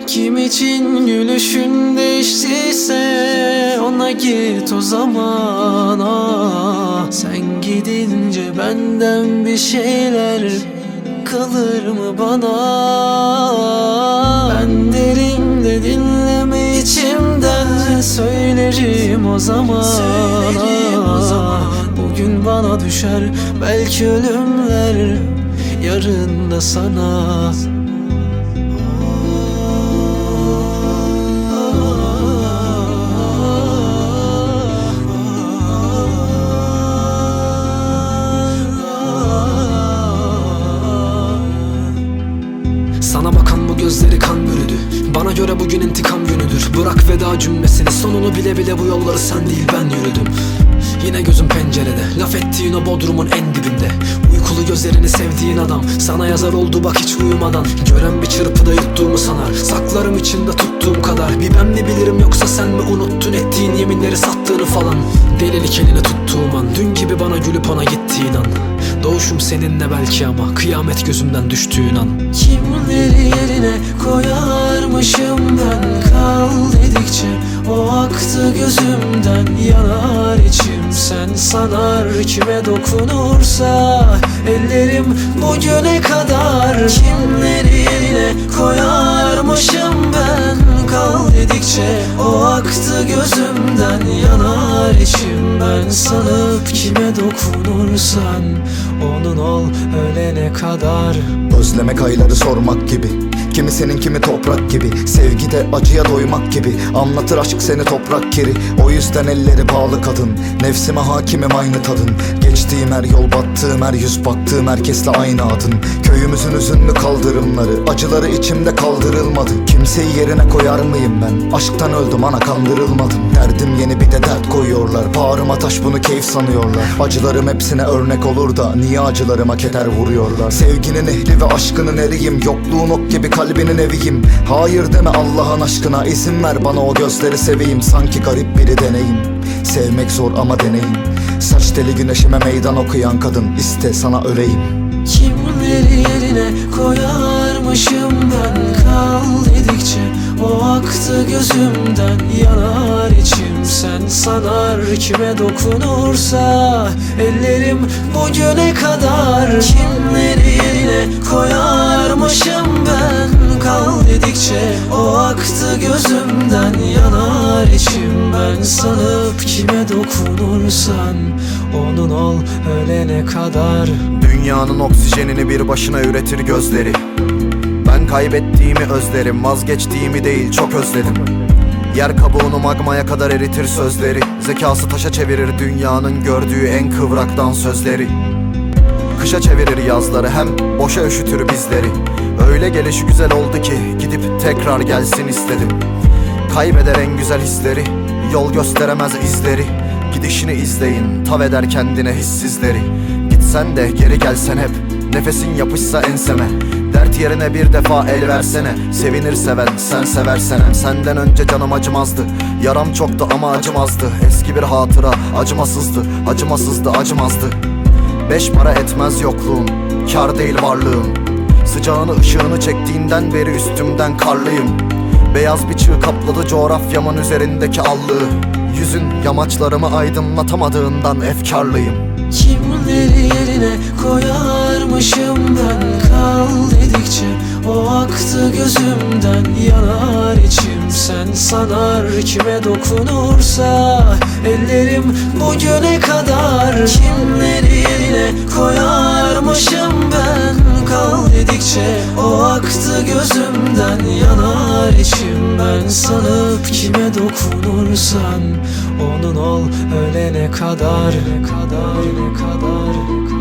Kim için gülüşün değiştiyse ona git o zaman. Sen gidince benden bir şeyler kalır mı bana? Ben derim de dinleme içimden söylerim o zaman. Bugün bana düşer belki ölümler, yarın da sana. Sana bakan bu gözleri kan bürüdü. Bana göre bugün intikam günüdür. Bırak veda cümlesini, sonunu bile bile bu yolları sen değil ben yürüdüm. Yine gözüm pencerede, laf ettiğin o bodrumun en dibinde. Uykulu gözlerini sevdiğin adam sana yazar oldu bak hiç uyumadan. Gören bir çırpıda yuttuğumu sanar, saklarım içinde tuttuğum kadar. Bir ben mi bilirim yoksa sen mi unuttun ettiğin yeminleri, sattığını falan. Delilik eline tuttuğum an, dün gibi bana gülüp ona gittiğin an. Doğuşum seninle belki ama kıyamet gözümden düştüğün an. Kimleri yerine koyarmışım ben, kal dedikçe o aktı gözümden. Yanar içim sen sanar, kime dokunursa ellerim bugüne kadar. Kimleri yerine koyarmışım ben, kal dedikçe o aktı gözümden. Yanar içim ben sanıp kime dokunursan onun ol ölene kadar. Özlemek ayları sormak gibi, kimi senin kimi toprak gibi. Sevgide acıya doymak gibi, anlatır aşk seni toprak kiri. O yüzden elleri bağlı kadın, nefsime hakimim aynı tadın. Geçtiğim her yol, battığım her yüz, baktığım herkesle aynı adın. Köyümüzün üzünlü kaldırımları, acıları içimde kaldırılmadı. Kimseyi yerine koyar mıyım ben? Aşktan öldüm ana, kandırılmadım. Derdim yeni bir de dert koyuyorlar, bağrıma taş bunu keyif sanıyorlar. Acılarım hepsine örnek olur da niye acılarıma keder vuruyorlar? Sevginin ehli ve aşkının eriyim, yokluğun ok gibi kalbinin eviyim. Hayır deme Allah'ın aşkına, izin ver bana o gözleri seveyim. Sanki garip biri deneyim, sevmek zor ama deneyim. Saç teli güneşime meydan okuyan kadın, iste sana öleyim. Kimleri yerine koyarmışım ben, kal dedikçe o aktı gözümden. Yanar içim sen sanar, kime dokunursa ellerim bugüne kadar. Kimleri yerine koyarmışım ben, kal dedikçe o aktı gözümden. Yanar içim ben sanıp kime dokunursan onun ol ölene kadar. Dünyanın oksijenini bir başına üretir gözleri. Ben kaybettiğimi özlerim, vazgeçtiğimi değil çok özledim. Yer kabuğunu magmaya kadar eritir sözleri. Zekası taşa çevirir dünyanın gördüğü en kıvraktan sözleri. Kışa çevirir yazları, hem boşa üşütür bizleri. Öyle gelişi güzel oldu ki gidip tekrar gelsin istedim. Kaybeder en güzel hisleri, yol gösteremez izleri. Gidişini izleyin, tav eder kendine hissizleri. Gitsen de geri gelsen hep, nefesin yapışsa enseme. Dert yerine bir defa el versene, sevinir seven sen seversen. Hem senden önce canım acımazdı, yaram çoktu ama acımazdı. Eski bir hatıra acımasızdı, acımasızdı acımazdı. Beş para etmez yokluğun, kar değil varlığın. Sıcağını ışığını çektiğinden beri üstümden karlıyım. Beyaz bir çığ kapladı coğrafyamın üzerindeki allığı. Yüzün yamaçlarımı aydınlatamadığından efkarlıyım. Kimleri yerine koyarmışım ben, kal dedikçe o aktı gözümden. Yanar içim sen sanar, kime dokunursa ellerim bugüne kadar. Kimleri yerine koyarmışım ben, kal dedikçe o aktı gözümden. Yanar içim ben sanıp kime dokunursan onun ol ölene kadar.